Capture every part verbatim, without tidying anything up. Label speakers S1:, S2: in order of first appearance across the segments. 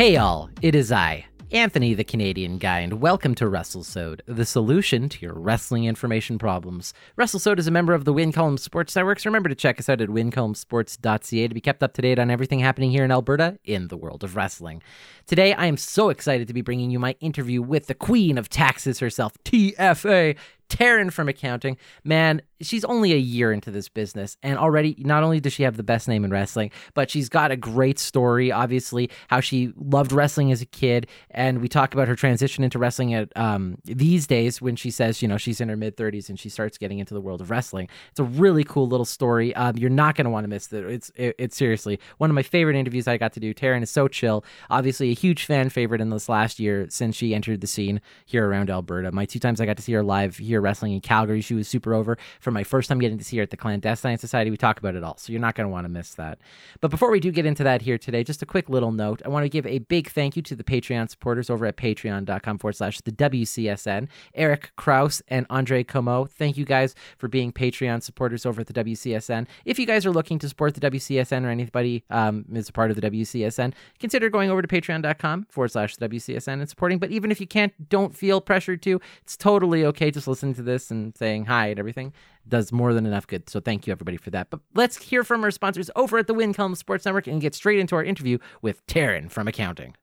S1: Hey y'all, it is I, Anthony the Canadian Guy, and welcome to WrestleSode, the solution to your wrestling information problems. WrestleSode is a member of the Wincombe Sports Network, so remember to check us out at wincombe sports dot c a to be kept up to date on everything happening here in Alberta in the world of wrestling. Today, I am so excited to be bringing you my interview with the queen of taxes herself, T F A, Taryn from accounting. Man, she's only a year into this business, and already not only does she have the best name in wrestling, but she's got a great story, obviously, how she loved wrestling as a kid, and we talk about her transition into wrestling at um, these days when she says, you know, she's in her mid-thirties and she starts getting into the world of wrestling. It's a really cool little story. Um, you're not going to want to miss it. It's, it, it's seriously one of my favorite interviews I got to do. Taryn is so chill, obviously a huge fan favorite in this last year since she entered the scene here around Alberta. My two times I got to see her live here wrestling in Calgary, she was super over. For my first time getting to see her at the Clandestine Society, we talk about it all, so you're not going to want to miss that. But before we do get into that here today, just a quick little note. I want to give a big thank you to the Patreon supporters over at patreon.com forward slash the WCSN. Eric Kraus and Andre Como, thank you guys for being Patreon supporters over at the W C S N. If you guys are looking to support the W C S N or anybody um, is a part of the W C S N, consider going over to patreon.com forward slash the W C S N and supporting. But even if you can't, don't feel pressured to, it's totally okay just listening to this and saying hi and everything does more than enough good. So thank you everybody for that. But let's hear from our sponsors over at the Wincombe Sports Network and get straight into our interview with Taryn from accounting.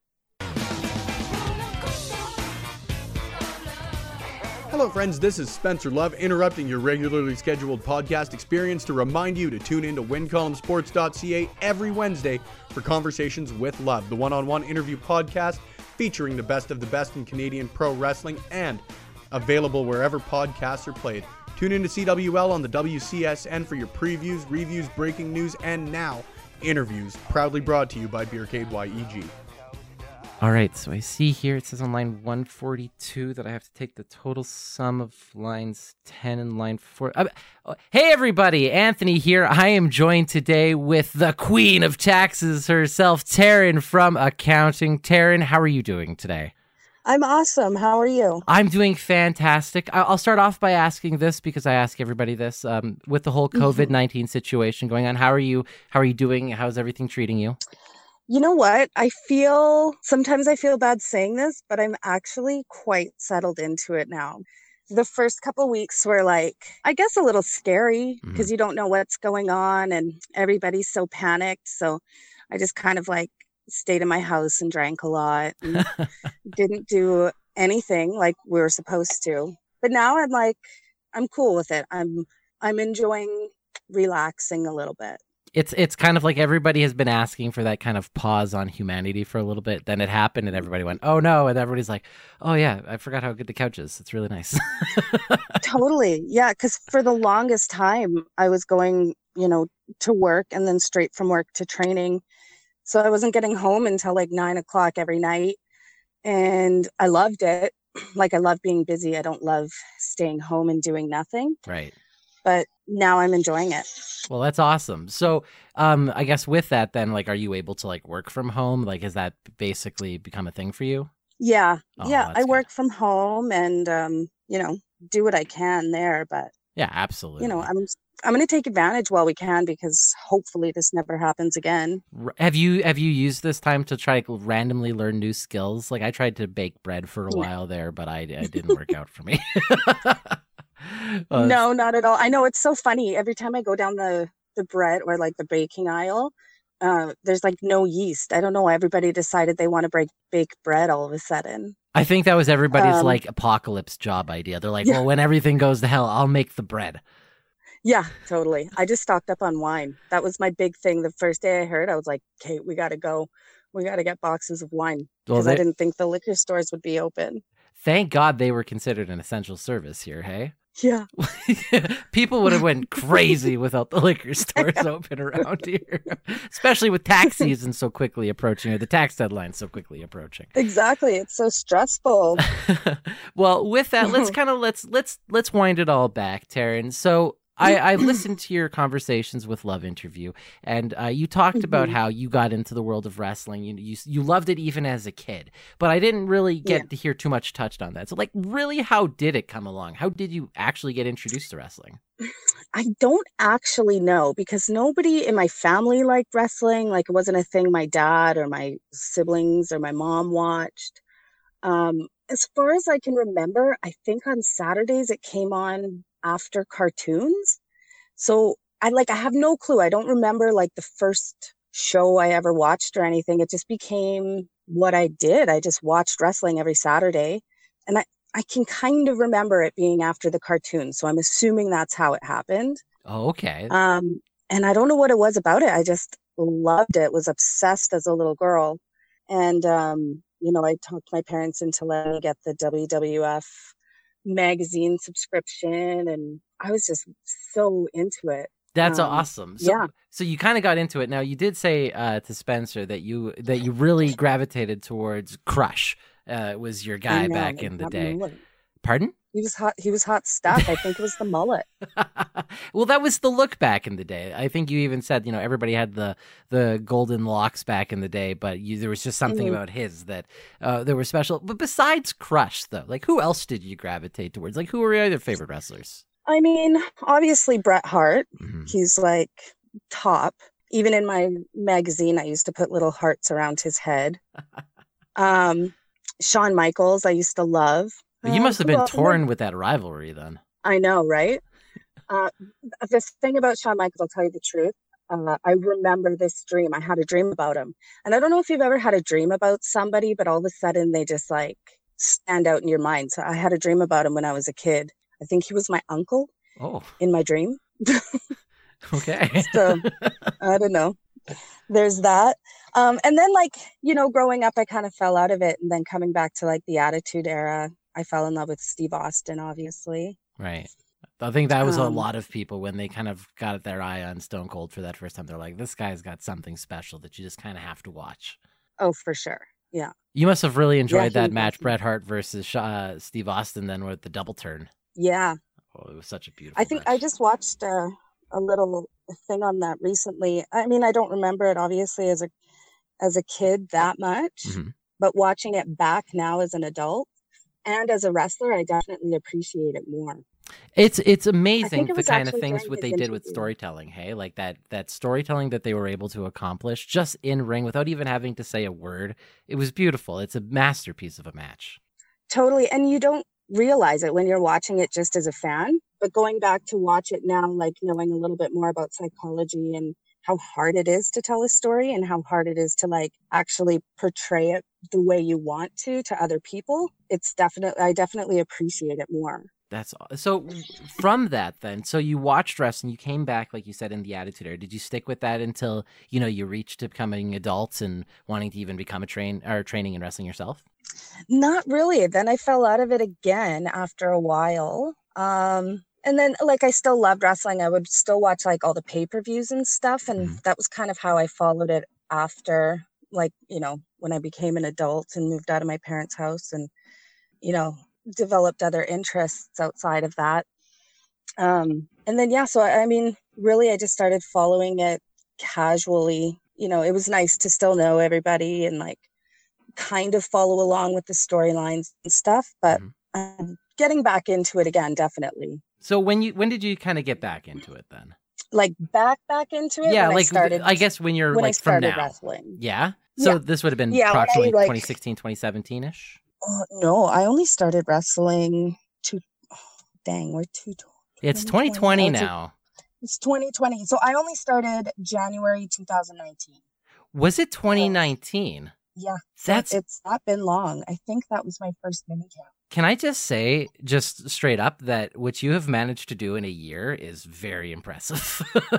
S2: Hello friends, this is Spencer Love interrupting your regularly scheduled podcast experience to remind you to tune in to wincombe sports dot c a every Wednesday for Conversations with Love, the one-on-one interview podcast featuring the best of the best in Canadian pro wrestling and available wherever podcasts are played. Tune in to C W L on the W C S N for your previews, reviews, breaking news, and now interviews, proudly brought to you by Beercade Y E G.
S1: All right, so I see here it says on line one forty-two that I have to take the total sum of lines ten and line four. Uh, hey, everybody, Anthony here. I am joined today with the queen of taxes herself, Taryn from accounting. Taryn, how are you doing today?
S3: I'm awesome. How are you?
S1: I'm doing fantastic. I'll start off by asking this because I ask everybody this. Um, with the whole covid nineteen situation going on, how are you? How are you doing? How's everything treating you?
S3: You know what? I feel, sometimes I feel bad saying this, but I'm actually quite settled into it now. The first couple weeks were like, I guess a little scary because mm-hmm. you don't know what's going on and everybody's so panicked. So I just kind of like stayed in my house and drank a lot and didn't do anything like we were supposed to. But now I'm like, I'm cool with it. I'm I'm enjoying relaxing a little bit.
S1: It's it's kind of like everybody has been asking for that kind of pause on humanity for a little bit. Then it happened and everybody went, oh no. And everybody's like, oh yeah, I forgot how good the couch is. It's really nice.
S3: Totally. Yeah. Because for the longest time I was going, you know, to work and then straight from work to training. So I wasn't getting home until like nine o'clock every night. And I loved it. Like I love being busy. I don't love staying home and doing nothing.
S1: Right.
S3: But now I'm enjoying it.
S1: Well, that's awesome. So um, I guess with that then, like, are you able to like work from home? Like, has that basically become a thing for you?
S3: Yeah.
S1: Oh,
S3: yeah. I
S1: good.
S3: work from home and, um, you know, do what I can there. But,
S1: yeah, absolutely.
S3: You know, I'm I'm going to take advantage while we can because hopefully this never happens again.
S1: Have you have you used this time to try to randomly learn new skills? Like I tried to bake bread for a
S3: Yeah.
S1: while there, but I, it didn't work out for me. Uh,
S3: No, not at all. I know it's so funny. Every time I go down the, the bread or like the baking aisle, uh, there's like no yeast. I don't know why everybody decided they want to break bake bread all of a sudden.
S1: I think that was everybody's
S3: Um,
S1: like apocalypse job idea. They're like,
S3: Yeah.
S1: well, when everything goes to hell, I'll make the bread.
S3: Yeah, totally. I just stocked up on wine. That was my big thing. The first day I heard, I was like, okay, we got to go. We got to get boxes of wine
S1: Well,
S3: because I
S1: they-
S3: didn't think the liquor stores would be open.
S1: Thank God they were considered an essential service here, hey?
S3: Yeah.
S1: People would have went crazy without the liquor stores open around here, especially with tax season so quickly approaching, or the tax deadline so quickly approaching.
S3: Exactly. It's so stressful.
S1: Well, with that, let's kind of let's let's let's wind it all back, Taryn. So I, I listened to your Conversations with Love interview, and uh, you talked mm-hmm. about how you got into the world of wrestling. You, you you loved it even as a kid, but I didn't really get yeah. to hear too much touched on that. So, like, really, how did it come along? How did you actually get introduced to wrestling?
S3: I don't actually know, because nobody in my family liked wrestling. Like, it wasn't a thing my dad or my siblings or my mom watched. Um, as far as I can remember, I think on Saturdays it came on after cartoons. So I like, I have no clue. I don't remember like the first show I ever watched or anything. It just became what I did. I just watched wrestling every Saturday, and I, I can kind of remember it being after the cartoon. So I'm assuming that's how it happened.
S1: Oh, okay.
S3: Um, and I don't know what it was about it. I just loved it, was obsessed as a little girl. And, um, you know, I talked my parents into letting me get the W W F magazine subscription, and I was just so into it.
S1: That's
S3: um,
S1: awesome. So,
S3: yeah.
S1: So you kind of got into it. Now, you did say uh, to Spencer that you that you really gravitated towards Crush. Uh, was your guy know, back in the day.
S3: Mullet.
S1: Pardon?
S3: He was hot. He was hot stuff. I think it was the mullet.
S1: Well, that was the look back in the day. I think you even said, you know, everybody had the the golden locks back in the day, but you, there was just something mm-hmm. about his that uh, that were special. But besides Crush, though, like, who else did you gravitate towards? Like, who were your other favorite wrestlers?
S3: I mean, obviously Bret Hart.
S1: Mm-hmm.
S3: He's like top. Even in my magazine, I used to put little hearts around his head. um, Shawn Michaels, I used to love.
S1: You must have been
S3: well,
S1: torn with that rivalry then.
S3: I know, right? Uh, the thing about Shawn Michaels, I'll tell you the truth. Uh, I remember this dream. I had a dream about him. And I don't know if you've ever had a dream about somebody, but all of a sudden they just like stand out in your mind. So I had a dream about him when I was a kid. I think he was my uncle
S1: oh.
S3: in my dream.
S1: Okay.
S3: So I don't know. There's that. Um, and then, like, you know, growing up, I kind of fell out of it. And then coming back to like the Attitude Era, I fell in love with Steve Austin, obviously.
S1: Right. I think that was
S3: um,
S1: a lot of people when they kind of got their eye on Stone Cold for that first time. They're like, this guy's got something special that you just kind of have to watch.
S3: Oh, for sure. Yeah.
S1: You must have really enjoyed
S3: yeah,
S1: that match, Bret Hart versus uh, Steve Austin, then with the double turn.
S3: Yeah.
S1: Oh, it was such a beautiful
S3: I think
S1: match.
S3: I just watched uh, a little thing on that recently. I mean, I don't remember it obviously as a as a kid that much,
S1: mm-hmm.
S3: but watching it back now as an adult and as a wrestler, I definitely appreciate it more.
S1: It's it's amazing
S3: it
S1: the kind of
S3: actually
S1: things what they did with storytelling, hey? Like that that storytelling that they were able to accomplish just in ring without even having to say a word. It was beautiful. It's a masterpiece of a match.
S3: Totally. And you don't realize it when you're watching it just as a fan, but going back to watch it now, like knowing a little bit more about psychology and how hard it is to tell a story and how hard it is to like actually portray it the way you want to to other people. It's definitely, I definitely appreciate it more.
S1: That's so from that then. So you watched wrestling, you came back, like you said, in the Attitude Era. Did you stick with that until, you know, you reached to becoming adults and wanting to even become a train or training in wrestling yourself?
S3: Not really. Then I fell out of it again after a while. Um, and then like, I still loved wrestling. I would still watch like all the pay-per-views and stuff. And mm. that was kind of how I followed it after, like, you know, when I became an adult and moved out of my parents' house and, you know, developed other interests outside of that. Um, and then, yeah, so I, I mean, really, I just started following it casually. You know, it was nice to still know everybody and like kind of follow along with the storylines and stuff, but mm-hmm. um, getting back into it again, definitely.
S1: So when you, when did you kind of get back into it then?
S3: Like back, back into it?
S1: Yeah,
S3: when
S1: like,
S3: I started,
S1: I guess when you're
S3: when
S1: like
S3: I started
S1: from now.
S3: Wrestling.
S1: Yeah. So yeah. This would have been yeah, approximately I, like, twenty sixteen, twenty seventeen-ish?
S3: Uh, no, I only started wrestling to, oh, dang, we're two.
S1: It's twenty twenty now.
S3: It's twenty twenty. So I only started January two thousand nineteen.
S1: Was it twenty nineteen?
S3: Yeah.
S1: That's
S3: it's not been long. I think that was my first minicamp.
S1: Can I just say, just straight up, that what you have managed to do in a year is very impressive.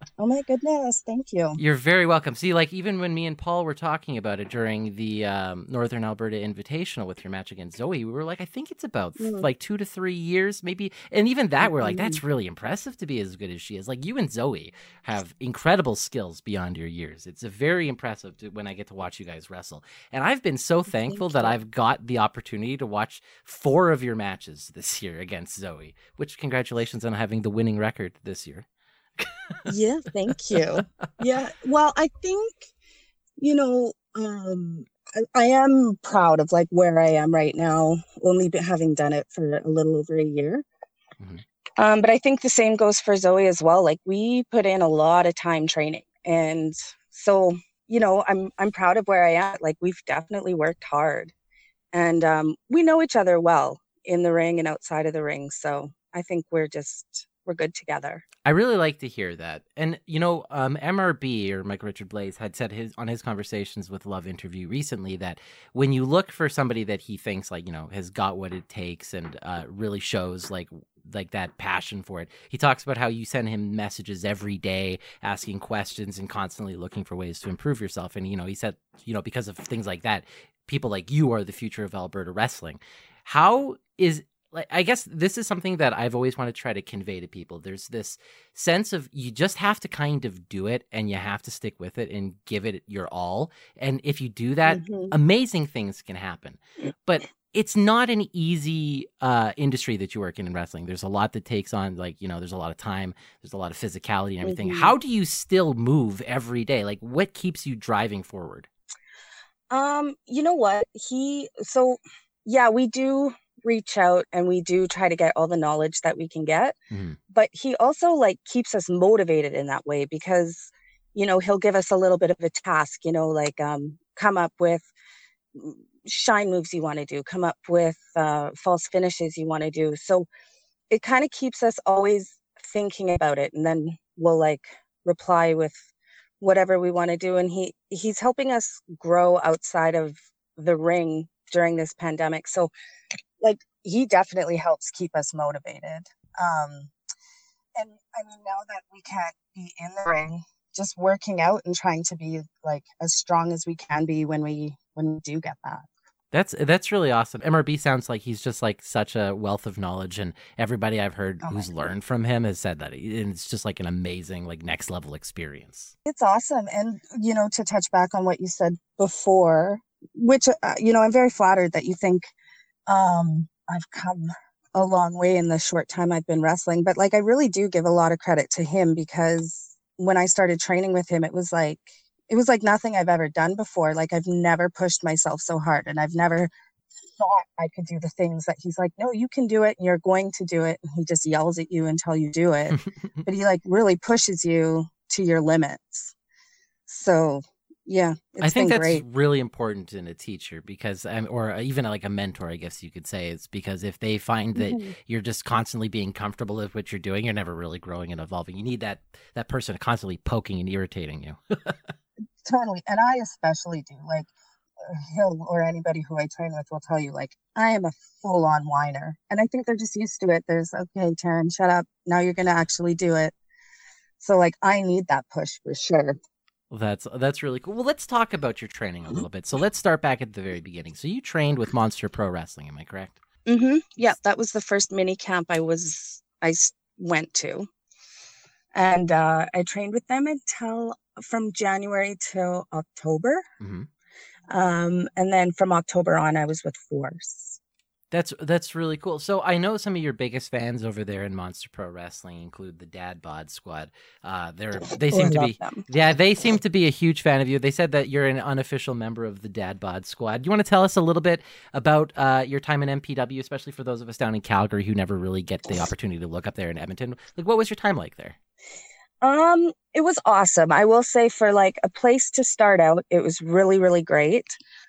S3: Oh my goodness. Thank you.
S1: You're very welcome. See, like even when me and Paul were talking about it during the um, Northern Alberta Invitational with your match against Zoe, we were like, I think it's about th-
S3: Mm.
S1: like two to three years, maybe. And even that, we're like,
S3: Mhm.
S1: that's really impressive to be as good as she is. Like you and Zoe have incredible skills beyond your years. It's a very impressive to, when I get to watch you guys wrestle. And I've been so thankful that
S3: you.
S1: I've got the opportunity to watch four of your matches this year against Zoe, which congratulations on having the winning record this year.
S3: Yeah, thank you. Yeah. Well, I think, you know, um, I, I am proud of like where I am right now, only be- having done it for a little over a year.
S1: Mhm.
S3: Um, but I think the same goes for Zoe as well. Like we put in a lot of time training. And so, you know, I'm I'm proud of where I am. Like we've definitely worked hard. And um, we know each other well in the ring and outside of the ring. So I think we're just we're good together.
S1: I really like to hear that. And, you know, um, M R B or Mike Richard Blaze had said his on his Conversations with Love interview recently that when you look for somebody that he thinks like, you know, has got what it takes and uh, really shows like like that passion for it. He talks about how you send him messages every day, asking questions and constantly looking for ways to improve yourself. And, you know, he said, you know, because of things like that, people like you are the future of Alberta wrestling. How is like I guess this is something that I've always wanted to try to convey to people. There's this sense of you just have to kind of do it and you have to stick with it and give it your all. And if you do that,
S3: Mhm.
S1: amazing things can happen. But it's not an easy uh, industry that you work in in wrestling. There's a lot that takes on, like, you know, there's a lot of time, there's a lot of physicality and everything.
S3: Mhm.
S1: How do you still move every day? Like, what keeps you driving forward?
S3: Um, you know what? He so yeah, we do reach out and we do try to get all the knowledge that we can get.
S1: Mhm.
S3: But he also like keeps us motivated in that way because, you know, he'll give us a little bit of a task, you know, like um come up with mm, shine moves you want to do, come up with uh false finishes you want to do. So it kind of keeps us always thinking about it and then we'll like reply with whatever we want to do and he he's helping us grow outside of the ring during this pandemic so like he definitely helps keep us motivated um and I mean now that we can't be in the ring just working out and trying to be like as strong as we can be when we when we do get that.
S1: That's that's really awesome. M R B sounds like he's just like such a wealth of knowledge, and everybody I've heard
S3: Oh my
S1: who's learned from him has said that he- and it's just like an amazing, like next level experience.
S3: It's awesome. And, you know, to touch back on what you said before, which, uh, you know, I'm very flattered that you think um, I've come a long way in the short time I've been wrestling. But like, I really do give a lot of credit to him because when I started training with him, it was like, it was like nothing I've ever done before. Like, I've never pushed myself so hard and I've never thought I could do the things that he's like, no, you can do it and you're going to do it. And he just yells at you until you do it. But he like really pushes you to your limits. So yeah,
S1: I
S3: it's
S1: think
S3: been
S1: that's
S3: great.
S1: really important in a teacher because, um, or even like a mentor, I guess you could say, is because if they find that
S3: Mhm.
S1: you're just constantly being comfortable with what you're doing, you're never really growing and evolving. You need that that person constantly poking and irritating you.
S3: Totally. And I especially do. Like uh, he'll or anybody who I train with will tell you, like, I am a full on whiner. And I think they're just used to it. There's okay, Taryn, shut up. Now you're gonna actually do it. So like I need that push for sure.
S1: Well, that's that's really cool. Well, let's talk about your training a little bit. So let's start back at the very beginning. So you trained with Monster Pro Wrestling, am I correct?
S3: Mm-hmm. Yeah, that was the first mini camp I was I s- went to. And uh, I trained with them until from January till October.
S1: Mm-hmm.
S3: Um, and then from October on, I was with Force.
S1: That's that's really cool. So I know some of your biggest fans over there in Monster Pro Wrestling include the Dad Bod Squad. Uh, they're they
S3: Oh, I
S1: seem to
S3: love
S1: be
S3: them.
S1: yeah they seem to be a huge fan of you. They said that you're an unofficial member of the Dad Bod Squad. Do you want to tell us a little bit about uh, your time in M P W, especially for those of us down in Calgary who never really get the opportunity to look up there in Edmonton? Like, what was your time like there?
S3: Um, it was awesome. I will say for like a place to start out, it was really, really great.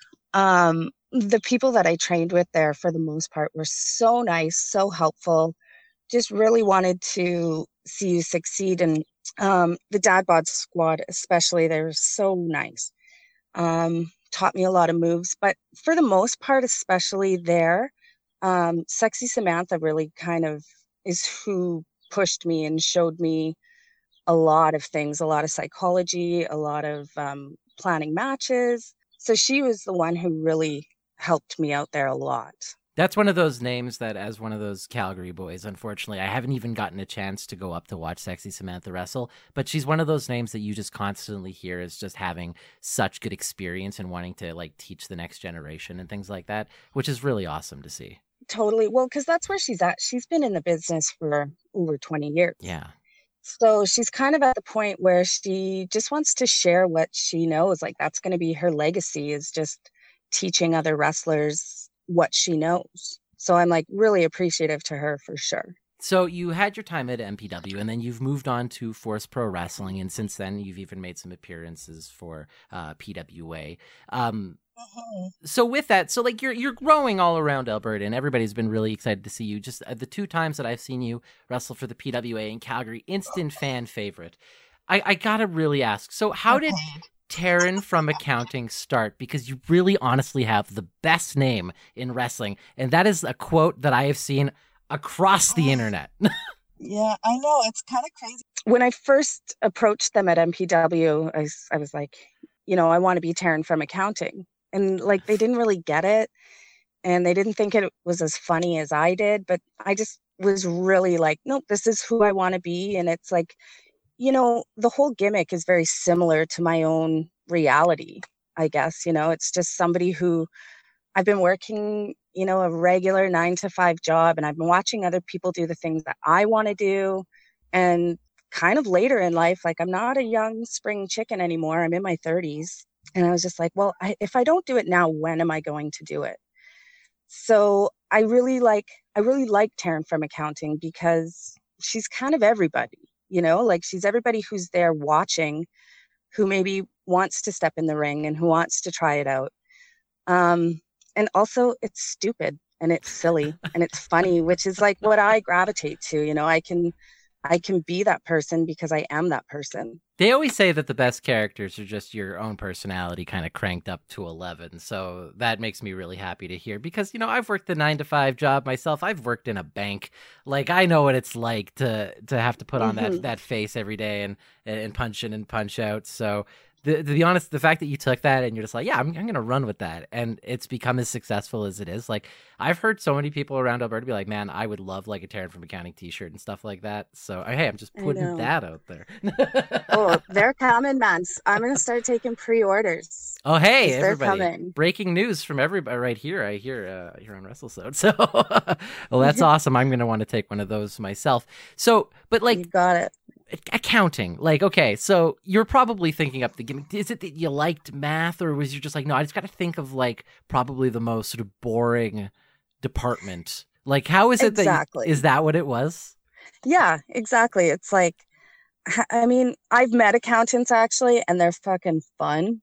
S3: Um, the people that I trained with there for the most part were so nice, so helpful, just really wanted to see you succeed. And um, the Dad Bod Squad, especially, they were so nice. Um, taught me a lot of moves, but for the most part, especially there, um, Sexy Samantha really kind of is who pushed me and showed me a lot of things, a lot of psychology, a lot of um, planning matches. So she was the one who really helped me out there a lot.
S1: That's one of those names that, as one of those Calgary boys, unfortunately, I haven't even gotten a chance to go up to watch Sexy Samantha wrestle, but she's one of those names that you just constantly hear as just having such good experience and wanting to like teach the next generation and things like that, which is really awesome to see.
S3: Totally. Well, because that's where she's at. She's been in the business for over twenty years.
S1: Yeah.
S3: So she's kind of at the point where she just wants to share what she knows. Like that's going to be her legacy, is just teaching other wrestlers what she knows. So I'm like really appreciative to her for sure.
S1: So you had your time at M P W, and then you've moved on to Force Pro Wrestling, and since then you've even made some appearances for uh, P W A. Um,
S3: Mm-hmm.
S1: So with that, so like you're you're growing all around Alberta, and everybody's been really excited to see you. Just uh, the two times that I've seen you wrestle for the P W A in Calgary, instant fan favorite. I, I gotta really ask. So how did Taryn from Accounting start? Because you really honestly have the best name in wrestling, and that is a quote that I have seen across the internet.
S3: Yeah, I know. It's kind of crazy. When I first approached them at M P W, I, was- I was like, you know, I want to be Taryn from Accounting. And like, they didn't really get it. And they didn't think it was as funny as I did. But I just was really like, nope, this is who I want to be. And it's like, you know, the whole gimmick is very similar to my own reality, I guess. You know, it's just somebody who I've been working, you know, a regular nine to five job, and I've been watching other people do the things that I want to do. And kind of later in life, like I'm not a young spring chicken anymore. I'm in my thirties. And I was just like, well, I, if I don't do it now, when am I going to do it? So I really like, I really like Taryn from Accounting because she's kind of everybody, you know, like she's everybody who's there watching, who maybe wants to step in the ring and who wants to try it out. Um, and also it's stupid and it's silly and it's funny, which is like what I gravitate to. You know, I can, I can be that person because I am that person.
S1: They always say that the best characters are just your own personality kind of cranked up to eleven. So that makes me really happy to hear because, you know, I've worked the nine to five job myself. I've worked in a bank. Like, I know what it's like to to have to put on
S3: Mm-hmm.
S1: that, that face every day and, and punch in and punch out. So the, to be honest, the fact that you took that and you're just like, yeah, I'm, I'm going to run with that. And it's become as successful as it is. Like, I've heard so many people around Alberta be like, man, I would love like a Taryn from Accounting t-shirt and stuff like that. So, hey, I'm just
S3: I
S1: putting
S3: know.
S1: that out there.
S3: Oh, they're coming, man. I'm going to start taking pre-orders.
S1: Oh, hey,
S3: 'Cause they're
S1: everybody.
S3: coming.
S1: Breaking news from everybody right here. I hear uh, here on WrestleSode. So, well, that's awesome. I'm going to want to take one of those myself. So, but like,
S3: You got it.
S1: accounting, like, okay, so you're probably thinking up the gimmick. Is it that you liked math, or was you just like, no, I just got to think of like probably the most sort of boring department? Like, how is it
S3: Exactly.
S1: that, is that what it was?
S3: Yeah, exactly. It's like, h- I mean, I've met accountants actually, and they're fucking fun.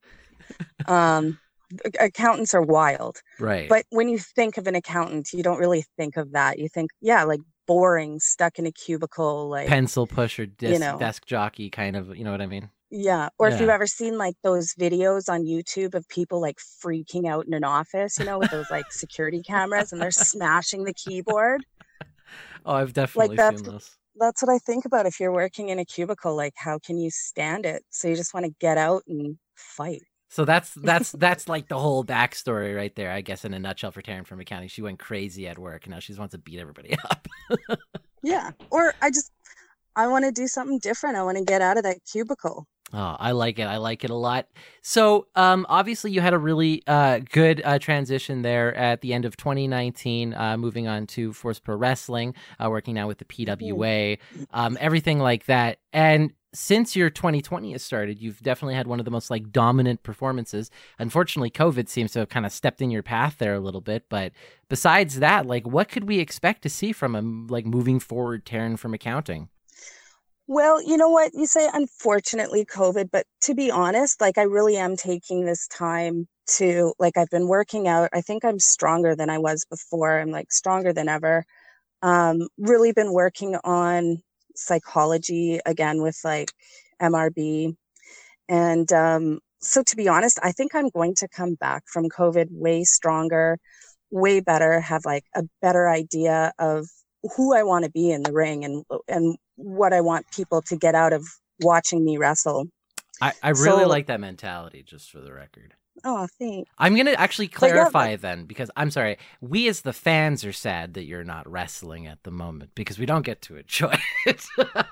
S3: Um, ac- accountants are wild.
S1: Right.
S3: But when you think of an accountant, you don't really think of that. You think, yeah, like boring, stuck in a cubicle, like,
S1: Pencil pusher, desk,
S3: you know.
S1: desk jockey kind of, you know what I mean?
S3: Yeah. Or if you've
S1: Yeah.
S3: ever seen like those videos on YouTube of people like freaking out in an office, you know, with those like security cameras and they're smashing the keyboard.
S1: Oh, I've definitely
S3: that's-
S1: seen those.
S3: That's what I think about if you're working in a cubicle. Like, how can you stand it? So you just want to get out and fight.
S1: So that's that's that's like the whole backstory right there, I guess, in a nutshell for Taryn from Accounting. She went crazy at work, and now she just wants to beat everybody up.
S3: Yeah. Or I just, I want to do something different. I want to get out of that cubicle.
S1: Oh, I like it. I like it a lot. So, um, obviously, you had a really uh, good uh, transition there at the end of twenty nineteen, uh, moving on to Force Pro Wrestling, uh, working now with the P W A, um, everything like that. And since your twenty twenty has started, you've definitely had one of the most like dominant performances. Unfortunately, COVID seems to have kind of stepped in your path there a little bit. But besides that, like, what could we expect to see from a like moving forward Taryn from Accounting?
S3: Well, you know what? You say, unfortunately, COVID, but to be honest, like I really am taking this time to, like, I've been working out. I think I'm stronger than I was before. I'm like stronger than ever. Um, really been working on psychology again with like M R B. And um, so to be honest, I think I'm going to come back from COVID way stronger, way better, have like a better idea of who I want to be in the ring and and what I want people to get out of watching me wrestle.
S1: I, I really
S3: So-
S1: like that mentality, just for the record.
S3: Oh, thanks.
S1: I'm going to actually
S3: But yeah,
S1: clarify then, because I'm sorry, we as the fans are sad that you're not wrestling at the moment because we don't get to enjoy it.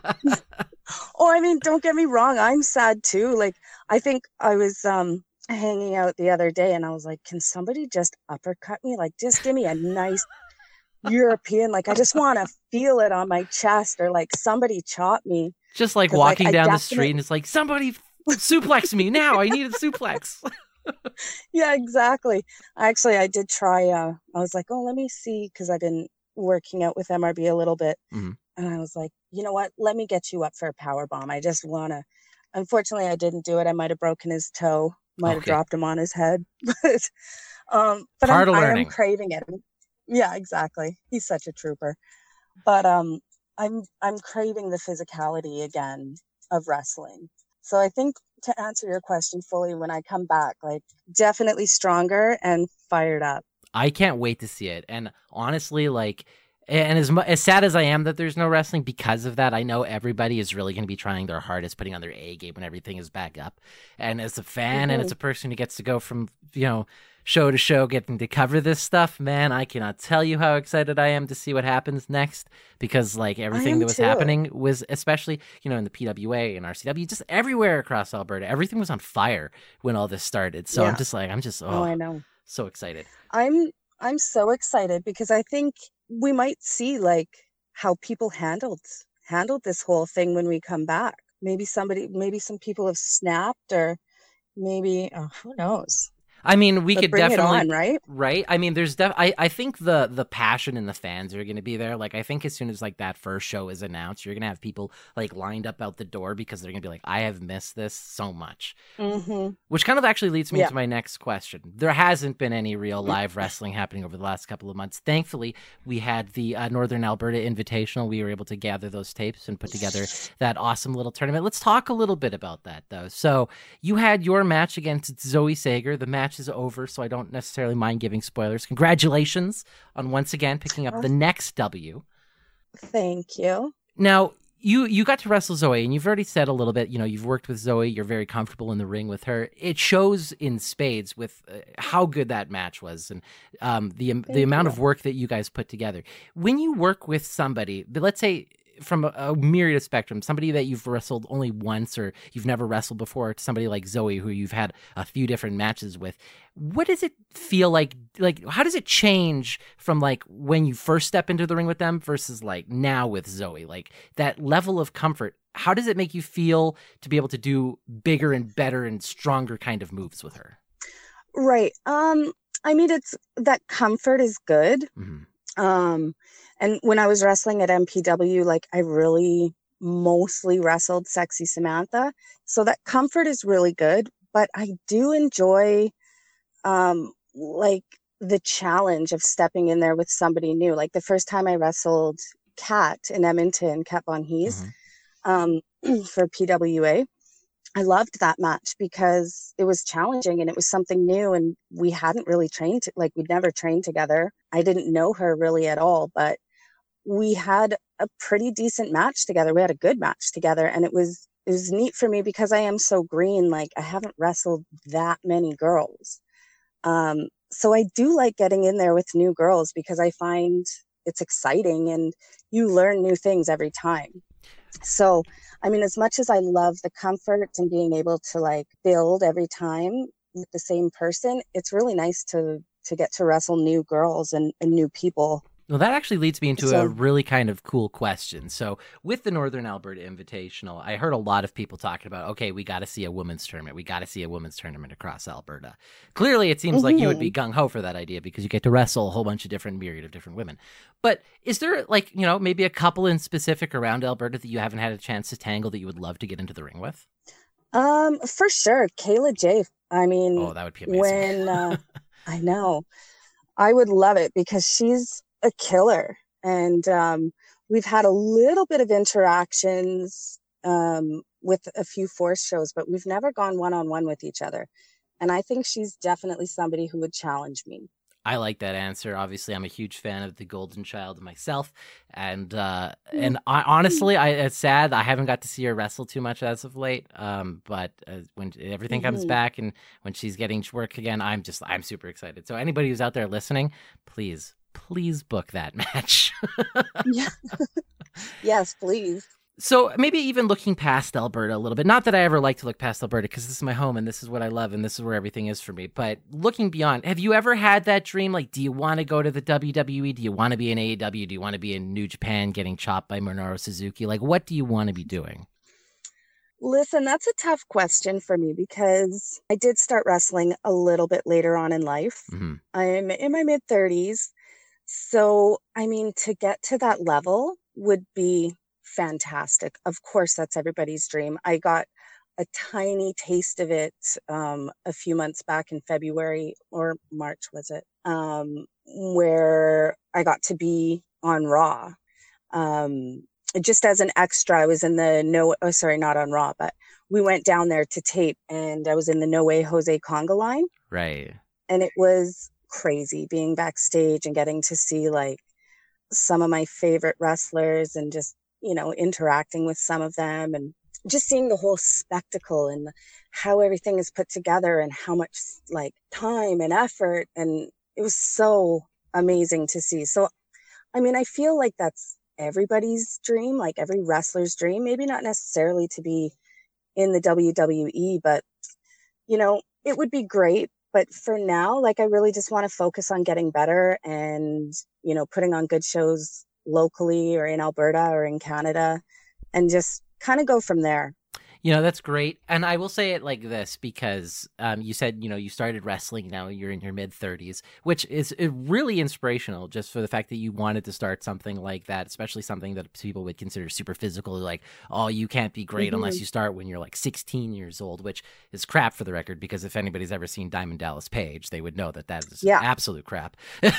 S3: Oh, I mean, don't get me wrong. I'm sad too. Like, I think I was um hanging out the other day and I was like, can somebody just uppercut me? Like, just give me a nice European. Like, I just want to feel it on my chest, or like somebody chop me.
S1: Just like
S3: 'Cause, like,
S1: walking
S3: I
S1: down the
S3: definitely-
S1: street and it's like, somebody suplex me now. I need a suplex.
S3: Yeah, exactly. Actually, I did try. Uh, I was like, oh, let me see, because I've been working out with M R B a little bit.
S1: Mhm.
S3: And I was like, you know what? Let me get you up for a power bomb. I just want to. Unfortunately, I didn't do it. I might have broken his toe, might have
S1: Okay.
S3: dropped him on his head. But, um, but
S1: Part
S3: I'm,
S1: of
S3: I am
S1: learning.
S3: craving it. Yeah, exactly. He's such a trooper. But um, I'm I'm craving the physicality again of wrestling. So I think, to answer your question fully, when I come back, like, definitely stronger and fired up.
S1: I can't wait to see it. And honestly, like, and as mu- as sad as I am that there's no wrestling because of that, I know everybody is really going to be trying their hardest, putting on their A game when everything is back up. And as a fan and
S3: Mhm.
S1: as a person who gets to go from, you know, show to show, getting to cover this stuff, man, I cannot tell you how excited I am to see what happens next, because like everything
S3: am
S1: that was
S3: too.
S1: happening was, especially, you know, in the P W A and R C W, just everywhere across Alberta, everything was on fire when all this started. So I'm
S3: Yeah.
S1: just like, I'm just,
S3: Oh,
S1: oh,
S3: I know.
S1: so excited.
S3: I'm I'm so excited because I think we might see like how people handled handled this whole thing when we come back. Maybe somebody, maybe some people have snapped, or maybe, oh, who knows?
S1: I mean, we
S3: But
S1: could
S3: bring
S1: definitely,
S3: it on, right?
S1: right? I mean, there's def- I, I think the the passion and the fans are going to be there. Like, I think as soon as like that first show is announced, you're going to have people like lined up out the door because they're going to be like, I have missed this so much.
S3: Mm-hmm.
S1: Which kind of actually leads me
S3: Yeah.
S1: to my next question. There hasn't been any real live wrestling happening over the last couple of months. Thankfully, we had the uh, Northern Alberta Invitational. We were able to gather those tapes and put together that awesome little tournament. Let's talk a little bit about that, though. So you had your match against Zoe Sager. The match is over, so I don't necessarily mind giving spoilers. Congratulations on once again picking up the next W.
S3: Thank you.
S1: Now, you you got to wrestle Zoe, and you've already said a little bit, you know, you've worked with Zoe, you're very comfortable in the ring with her. It shows in spades with uh, how good that match was, and um, the the
S3: Thank
S1: amount
S3: you.
S1: of work that you guys put together. When you work with somebody, but let's say from a, a myriad of spectrum, somebody that you've wrestled only once or you've never wrestled before, to somebody like Zoe who you've had a few different matches with, what does it feel like? Like, how does it change from like when you first step into the ring with them versus like now with Zoe? Like that level of comfort, how does it make you feel to be able to do bigger and better and stronger kind of moves with her?
S3: Right. Um, I mean, it's that comfort is good.
S1: Mhm.
S3: Um, and when I was wrestling at M P W, like, I really mostly wrestled Sexy Samantha. So that comfort is really good, but I do enjoy um like the challenge of stepping in there with somebody new. Like the first time I wrestled Kat in Edmonton, Kat Von Hees,
S1: Mhm.
S3: um for P W A. I loved that match because it was challenging and it was something new, and we hadn't really trained, like we'd never trained together. I didn't know her really at all, but we had a pretty decent match together. We had a good match together, and it was it was neat for me because I am so green. Like, I haven't wrestled that many girls. Um, so I do like getting in there with new girls because I find it's exciting and you learn new things every time. So, I mean, as much as I love the comfort and being able to like build every time with the same person, it's really nice to to get to wrestle new girls and, and new people.
S1: Well, that actually leads me into
S3: So-
S1: a really kind of cool question. So, with the Northern Alberta Invitational, I heard a lot of people talking about, okay, we got to see a women's tournament. We got to see a women's tournament across Alberta. Clearly, it seems like you would be gung ho for that idea because you get to wrestle a whole bunch of different myriad of different women. But is there, like, you know, maybe a couple in specific around Alberta that you haven't had a chance to tangle that you would love to get into the ring with?
S3: Um, for sure, Kayla J. I mean,
S1: Oh, that would be amazing.
S3: when uh, I know, I would love it because she's a killer, and um, we've had a little bit of interactions um, with a few force shows, but we've never gone one on one with each other. And I think she's definitely somebody who would challenge me.
S1: I like that answer. Obviously, I'm a huge fan of the Golden Child myself, and uh, and I, honestly, I it's sad I haven't got to see her wrestle too much as of late. Um, but uh, when everything mm-hmm. comes back and when she's getting work again, I'm just I'm super excited. So anybody who's out there listening, please, please book that match.
S3: Yeah. Yes, please.
S1: So maybe even looking past Alberta a little bit. Not that I ever like to look past Alberta because this is my home and this is what I love and this is where everything is for me. But looking beyond, have you ever had that dream? Like, do you want to go to the W W E? Do you want to be in A E W? Do you want to be in New Japan getting chopped by Minoru Suzuki? Like, what do you want to be doing?
S3: Listen, that's a tough question for me because I did start wrestling a little bit later on in life. Mm-hmm. I'm in my mid thirties. So, I mean, to get to that level would be fantastic. Of course, that's everybody's dream. I got a tiny taste of it um, a few months back in February or March, was it? Um, where I got to be on Raw. Um, just as an extra, I was in the no, oh, sorry, not on Raw, but we went down there to tape and I was in the No Way Jose Conga line.
S1: Right.
S3: And it was crazy being backstage and getting to see like some of my favorite wrestlers and just, you know, interacting with some of them and just seeing the whole spectacle and how everything is put together and how much like time and effort. And it was so amazing to see. So, I mean, I feel like that's everybody's dream, like every wrestler's dream, maybe not necessarily to be in the W W E, but, you know, it would be great. But for now, like, I really just want to focus on getting better and, you know, putting on good shows locally or in Alberta or in Canada and just kind of go from there.
S1: You know, that's great. And I will say it like this because um, you said, you know, you started wrestling, now you're in your mid thirties, which is really inspirational just for the fact that you wanted to start something like that, especially something that people would consider super physical, like, oh, you can't be great mm-hmm. unless you start when you're like sixteen years old, which is crap for the record, because if anybody's ever seen Diamond Dallas Page, they would know that that is yeah. absolute crap.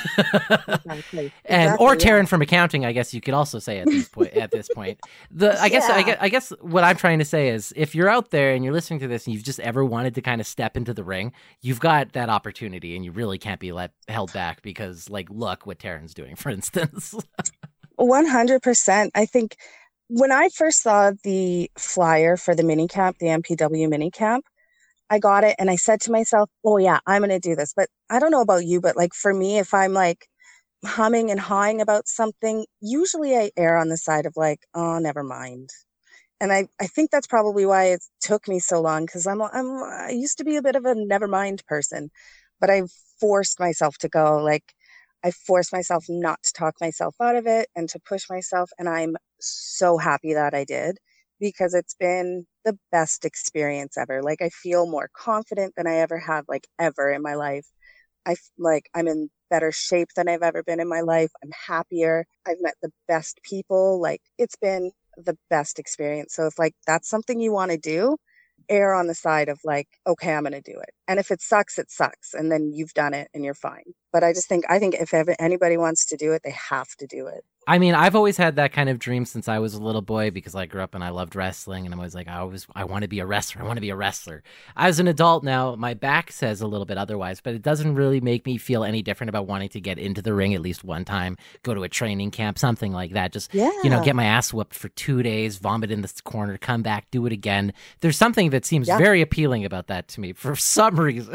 S3: Exactly.
S1: And
S3: exactly,
S1: or Taryn
S3: yeah.
S1: from accounting, I guess you could also say at this point. At this point, the I guess, yeah. I guess I guess what I'm trying to say is, if you're out there and you're listening to this and you've just ever wanted to kind of step into the ring, you've got that opportunity and you really can't be let held back because, like, look what Taryn's doing, for instance.
S3: one hundred percent. I think when I first saw the flyer for the mini camp, the M P W mini camp, I got it and I said to myself, oh yeah, I'm going to do this. But I don't know about you, but like for me, if I'm like humming and hawing about something, usually I err on the side of like, oh, never mind. And I, I think that's probably why it took me so long, because I'm, I'm I used to be a bit of a never mind person, but I forced myself to go. Like, I forced myself not to talk myself out of it and to push myself. And I'm so happy that I did, because it's been the best experience ever. Like, I feel more confident than I ever have, like ever in my life. I like I'm in better shape than I've ever been in my life. I'm happier. I've met the best people. Like, it's been the best experience. So if like that's something you want to do, err on the side of like, okay, I'm going to do it. And if it sucks, it sucks. And then you've done it and you're fine. But I just think, I think if ever anybody wants to do it, they have to do it.
S1: I mean, I've always had that kind of dream since I was a little boy, because I grew up and I loved wrestling, and I'm always like, I always, I want to be a wrestler. I want to be a wrestler. As an adult now, my back says a little bit otherwise, but it doesn't really make me feel any different about wanting to get into the ring at least one time, go to a training camp, something like that. Just, yeah. you know, get my ass whooped for two days, vomit in the corner, come back, do it again. There's something that seems yeah. very appealing about that to me for some reason.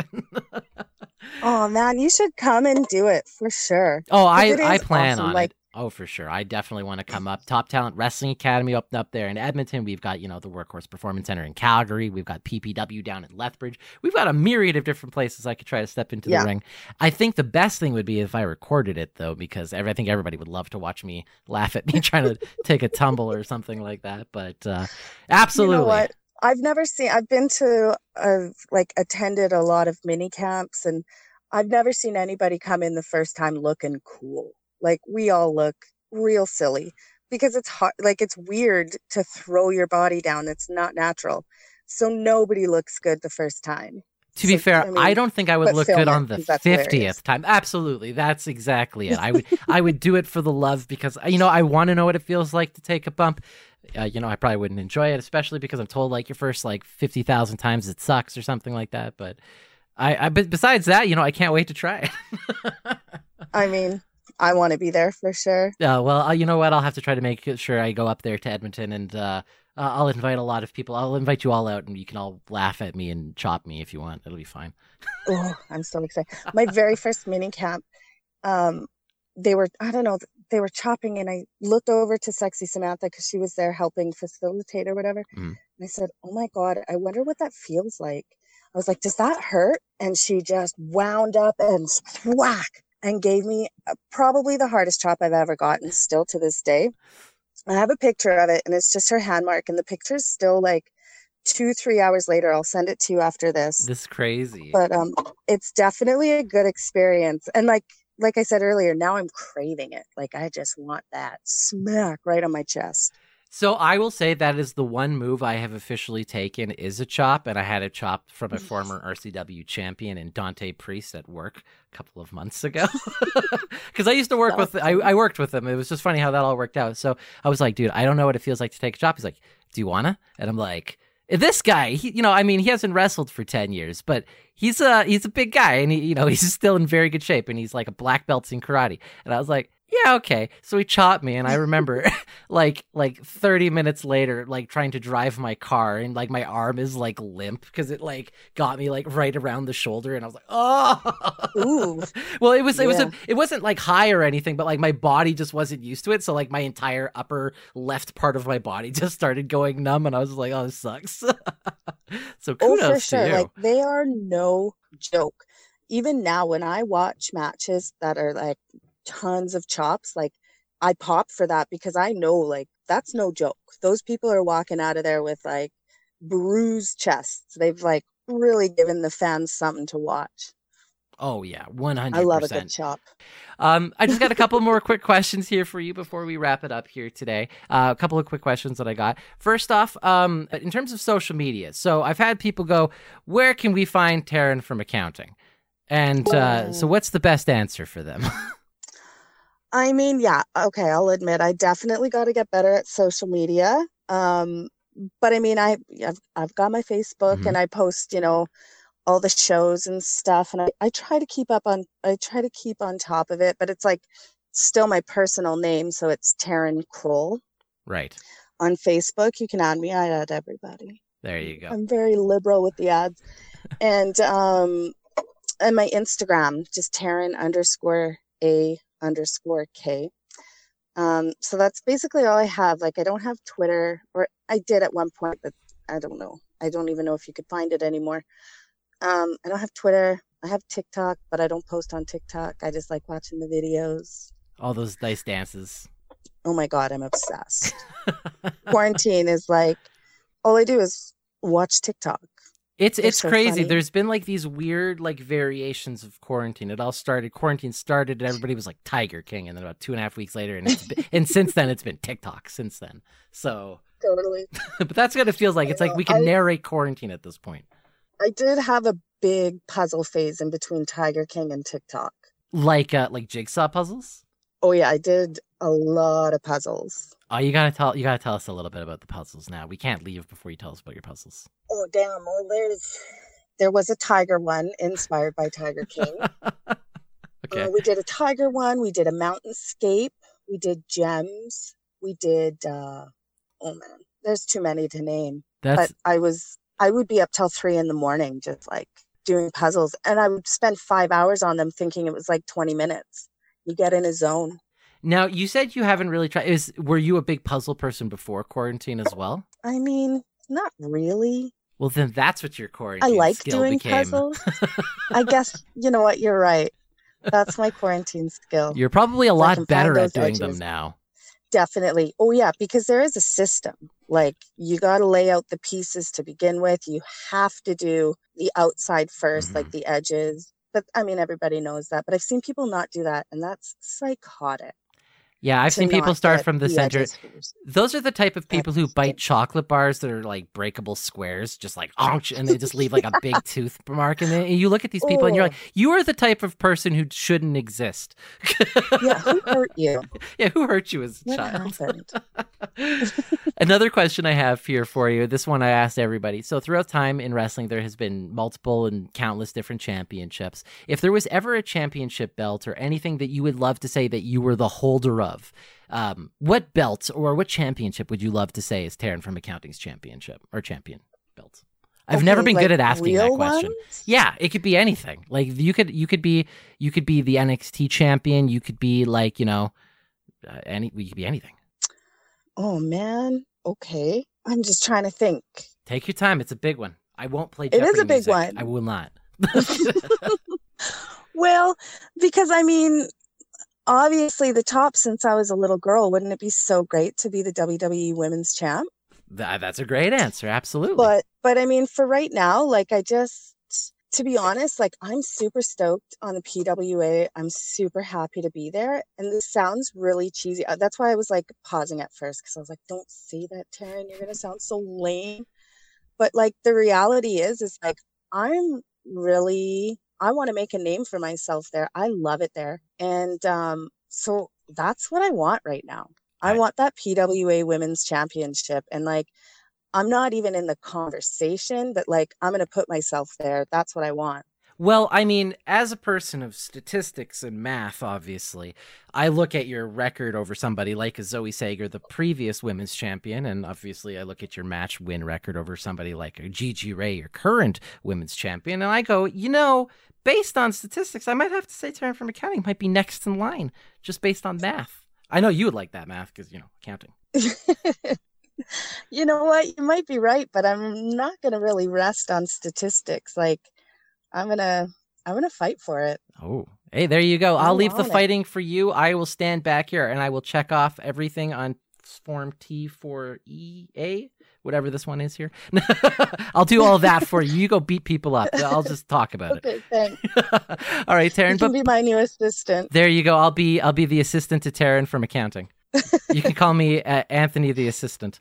S3: Oh man, you should come and do it for sure.
S1: Oh, I, I plan
S3: awesome.
S1: on
S3: like,
S1: it. Oh, for sure. I definitely want to come up. Top Talent Wrestling Academy up up there in Edmonton. We've got, you know, the Workhorse Performance Center in Calgary. We've got P P W down in Lethbridge. We've got a myriad of different places I could try to step into yeah. the ring. I think the best thing would be if I recorded it, though, because I think everybody would love to watch me laugh at me trying to take a tumble or something like that. But uh, absolutely.
S3: You know what? I've never seen, I've been to, uh, like, attended a lot of mini camps, and I've never seen anybody come in the first time looking cool. Like, we all look real silly because it's hard. Like, it's weird to throw your body down. It's not natural. So nobody looks good the first time.
S1: To be
S3: so,
S1: fair,
S3: I, mean,
S1: I don't think I would look good
S3: it,
S1: on the fiftieth time. Absolutely. That's exactly it. I would I would do it for the love, because, you know, I want to know what it feels like to take a bump. Uh, you know, I probably wouldn't enjoy it, especially because I'm told like your first like fifty thousand times it sucks or something like that. But I, I but besides that, you know, I can't wait to try it.
S3: I mean, I want to be there for sure.
S1: Uh, well, uh, you know what? I'll have to try to make sure I go up there to Edmonton, and uh, uh, I'll invite a lot of people. I'll invite you all out, and you can all laugh at me and chop me if you want. It'll be fine.
S3: Oh, I'm so excited. My very first mini camp, um, they were, I don't know, they were chopping, and I looked over to Sexy Samantha because she was there helping facilitate or whatever.
S1: Mm.
S3: And I said, oh my God, I wonder what that feels like. I was like, does that hurt? And she just wound up and whack and gave me uh, probably the hardest chop I've ever gotten, still to this day. I have a picture of it, and it's just her hand mark, and the picture's still like two, three hours later. I'll send it to you after this.
S1: This is crazy.
S3: But um, it's definitely a good experience. And like, like I said earlier, now I'm craving it. Like, I just want that smack right on my chest.
S1: So I will say that is the one move I have officially taken is a chop, and I had a chop from a former R C W champion in Dante Priest at work a couple of months ago. Because I used to work with, I, I worked with him. It was just funny how that all worked out. So I was like, dude, I don't know what it feels like to take a chop. He's like, do you wanna? And I'm like, this guy, he, you know, I mean, he hasn't wrestled for ten years, but he's a he's a big guy, and he, you know, he's still in very good shape, and he's like a black belt in karate. And I was like, yeah, okay. So he chopped me, and I remember like like thirty minutes later, like trying to drive my car, and like my arm is like limp because it like got me like right around the shoulder, and I was like, oh.
S3: Ooh.
S1: Well, it was it
S3: Yeah.
S1: was a, it wasn't like high or anything, but like my body just wasn't used to it, so like my entire upper left part of my body just started going numb, and I was like, oh, this sucks. So kudos
S3: Oh, for
S1: to
S3: sure.
S1: you.
S3: Like, they are no joke. Even now, when I watch matches that are like tons of chops, like, I pop for that because I know, like, that's no joke. Those people are walking out of there with like bruised chests. They've like really given the fans something to watch.
S1: Oh yeah, one hundred
S3: I
S1: percent.
S3: love a good chop.
S1: Um, I just got a couple more quick questions here for you before we wrap it up here today. Uh, a couple of quick questions that I got. First off, um, in terms of social media, so I've had people go, where can we find Taryn from accounting? And uh, so what's the best answer for them?
S3: I mean, yeah, okay, I'll admit I definitely got to get better at social media. Um, but I mean, I, I've, I've got my Facebook
S1: Mhm.
S3: and I post, you know, all the shows and stuff. And I, I try to keep up on, I try to keep on top of it, but it's like still my personal name. So it's Taryn Kroll
S1: Right.
S3: on Facebook. You can add me. I add everybody.
S1: There you go.
S3: I'm very liberal with the ads. And, um, and my Instagram, just Taryn underscore A underscore K. Um, so that's basically all I have. Like, I don't have Twitter, or I did at one point, but I don't know. I don't even know if you could find it anymore. Um, I don't have Twitter. I have TikTok, but I don't post on TikTok. I just like watching the videos.
S1: All those nice dances.
S3: Oh my God, I'm obsessed. Quarantine is like, all I do is watch TikTok.
S1: It's
S3: They're
S1: it's
S3: so
S1: crazy.
S3: funny.
S1: There's been like these weird like variations of quarantine. It all started quarantine started and everybody was like Tiger King, and then about two and a half weeks later, and it's been, and since then it's been TikTok since then. So,
S3: Totally.
S1: but that's what it feels like. It's like we can
S3: I-
S1: narrate quarantine at this point.
S3: I did have a big puzzle phase in between Tiger King and TikTok.
S1: Like uh, like jigsaw puzzles.
S3: Oh yeah, I did a lot of puzzles.
S1: Oh, you gotta tell you gotta tell us a little bit about the puzzles now. We can't leave before you tell us about your puzzles.
S3: Oh damn! Well, there's there was a tiger one inspired by Tiger King.
S1: Okay.
S3: Uh, we did a tiger one. We did a mountainscape. We did gems. We did. uh Oh man, there's too many to name.
S1: That's
S3: But I was I would be up till three in the morning, just like doing puzzles, and I would spend five hours on them, thinking it was like twenty minutes. You get in a zone.
S1: now you said you haven't really tried. Is were you a big puzzle person before quarantine as well?
S3: I mean, not really.
S1: Well, then that's what your
S3: I
S1: quarantine
S3: like
S1: skill
S3: doing
S1: became.
S3: puzzles. I guess, you know what, you're right. That's my quarantine skill.
S1: You're probably a
S3: So I
S1: lot
S3: can find
S1: better at
S3: those
S1: doing them
S3: edges.
S1: now.
S3: Definitely. Oh yeah, because there is a system. Like, you got to lay out the pieces to begin with. You have to do the outside first, like
S1: Mhm.
S3: the edges. But I mean, everybody knows that. But I've seen people not do that, and that's psychotic.
S1: Yeah, I've
S3: to
S1: seen people
S3: not
S1: start
S3: get
S1: from the
S3: the
S1: center.
S3: edges first.
S1: Those are the type of people who
S3: That's
S1: bite
S3: good.
S1: chocolate bars that are like breakable squares, just like ouch, and they just leave like a big tooth mark. And then you look at these people and you're
S3: Oh.
S1: like, you are the type of person who shouldn't exist.
S3: Yeah, who hurt you?
S1: Yeah, who hurt you as a
S3: What
S1: child?
S3: happened?
S1: Another question I have here for you. This one I asked everybody. So throughout time in wrestling, there has been multiple and countless different championships. If there was ever a championship belt or anything that you would love to say that you were the holder of, um, what belt or what championship would you love to say is Taryn from Accounting's championship or champion belt? I've
S3: Okay,
S1: never been
S3: like
S1: good at asking that
S3: real
S1: question.
S3: ones?
S1: Yeah, it could be anything. Like you could, you could be, you could be the N X T champion. You could be like, you know, uh, any. You could be anything.
S3: Oh man. Okay. I'm just trying to think.
S1: Take your time. It's a big one. I won't play
S3: It is
S1: Jeopardy
S3: a big
S1: music.
S3: one.
S1: I will not.
S3: Well, because I mean, obviously the top since I was a little girl, wouldn't it be so great to be the W W E Women's Champ?
S1: Th- That's a great answer. Absolutely.
S3: But but I mean, for right now, like I just, to be honest, like I'm super stoked on the P W A. I'm super happy to be there. And this sounds really cheesy. Uh, That's why I was like pausing at first because I was like, don't say that, Taryn. You're gonna sound so lame. But like the reality is, is like I'm really, I want to make a name for myself there. I love it there. And um, so that's what I want right now. I
S1: Right.
S3: want that P W A Women's Championship. And like, I'm not even in the conversation, but like, I'm going to put myself there. That's what I want.
S1: Well, I mean, as a person of statistics and math, obviously, I look at your record over somebody like a Zoe Sager, the previous women's champion, and obviously I look at your match win record over somebody like a Gigi Ray, your current women's champion, and I go, you know, based on statistics, I might have to say Taryn from Accounting might be next in line, just based on math. I know you would like that math because, you know, accounting.
S3: You know what? You might be right, but I'm not going to really rest on statistics. Like, I'm going to, I'm going to fight for it.
S1: Oh, hey, there you go.
S3: I
S1: I'll leave the
S3: want it.
S1: fighting for you. I will stand back here and I will check off everything on form T four E A, whatever this one is here. I'll do all that for you. You go beat people up. I'll just talk about
S3: Okay, thanks.
S1: it. All right, Taryn.
S3: You
S1: But
S3: can be my new assistant.
S1: there you go. I'll be I'll be the assistant to Taryn from Accounting. You can call me uh, Anthony the assistant.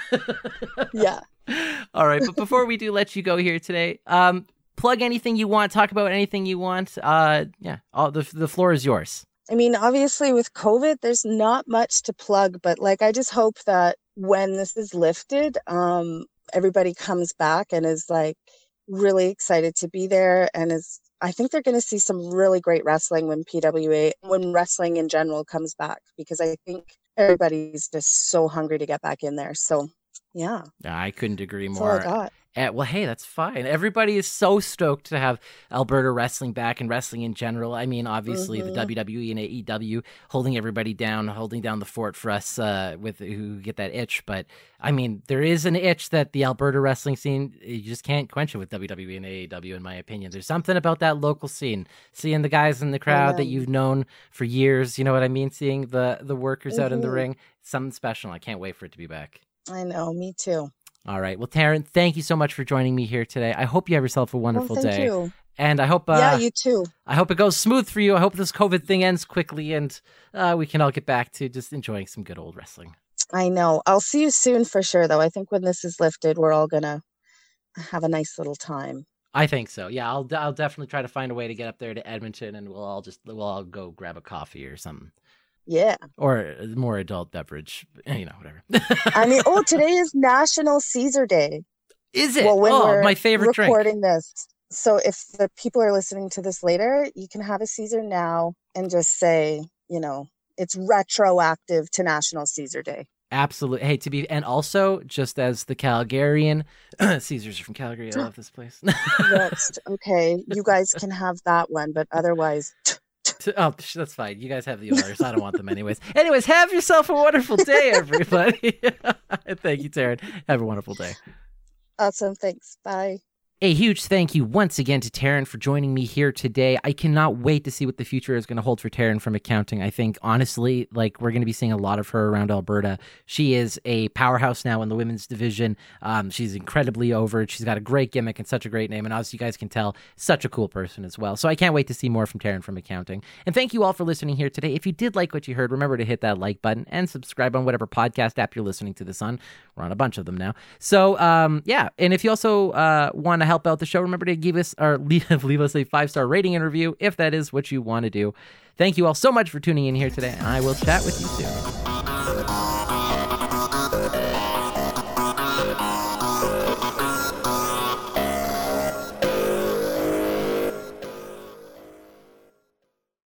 S3: Yeah.
S1: All right, but before we do let you go here today, um, plug anything you want, talk about anything you want. Uh, yeah, all, the the floor is yours.
S3: I mean, obviously with COVID, there's not much to plug, but like, I just hope that when this is lifted, um, everybody comes back and is like really excited to be there. And is, I think they're going to see some really great wrestling when P W A, when wrestling in general comes back, because I think everybody's just so hungry to get back in there. So yeah,
S1: I couldn't agree
S3: that's all I
S1: more.
S3: got.
S1: Uh, well, hey, that's fine. Everybody is so stoked to have Alberta wrestling back and wrestling in general. I mean, obviously, the
S3: Mhm.
S1: W W E and A E W holding everybody down, holding down the fort for us uh, with who get that itch. But I mean, there is an itch that the Alberta wrestling scene, you just can't quench it with W W E and A E W, in my opinion. There's something about that local scene, seeing the guys in the crowd that
S3: know.
S1: you've known for years. You know what I mean? Seeing the the workers out in the
S3: Mhm.
S1: ring, something special. I can't wait for it to be back.
S3: I know, me too.
S1: All right. Well, Taryn, thank you so much for joining me here today. I hope you have yourself a
S3: Well,
S1: wonderful
S3: thank
S1: day.
S3: you.
S1: And I hope uh,
S3: Yeah, you too.
S1: I hope it goes smooth for you. I hope this COVID thing ends quickly and uh, we can all get back to just enjoying some good old wrestling.
S3: I know. I'll see you soon for sure, though. I think when this is lifted, we're all going to have a nice little time.
S1: I think so. Yeah, I'll I'll definitely try to find a way to get up there to Edmonton and we'll all just we'll all go grab a coffee or something.
S3: Yeah.
S1: Or a more adult beverage, you know, whatever.
S3: I mean, oh, today is National Caesar Day.
S1: Is it?
S3: Well, when
S1: oh,
S3: we're
S1: my favorite drink.
S3: recording this. So if the people are listening to this later, you can have a Caesar now and just say, you know, it's retroactive to National Caesar Day.
S1: Absolutely. Hey, to be, and also just as the Calgarian, Caesars are from Calgary. I love this place.
S3: Next. Okay. You guys can have that one, but otherwise.
S1: Oh, that's fine. You guys have the orders. I don't want them anyways. Anyways, have yourself a wonderful day, everybody. Thank you, Taryn. Have a wonderful day.
S3: Awesome. Thanks. Bye.
S1: A huge thank you once again to Taryn for joining me here today. I cannot wait to see what the future is going to hold for Taryn from accounting. I think, honestly, like we're going to be seeing a lot of her around Alberta. She is a powerhouse now in the women's division. Um, she's incredibly over. She's got a great gimmick and such a great name. And as you guys can tell, such a cool person as well. So I can't wait to see more from Taryn from accounting. And thank you all for listening here today. If you did like what you heard, remember to hit that like button and subscribe on whatever podcast app you're listening to this on. We're on a bunch of them now. So, um, yeah. And if you also uh, want to help out the show, remember to give us or leave, leave us a five-star rating and review if that is what you want to do. Thank you all so much for tuning in here today, and I will chat with you soon.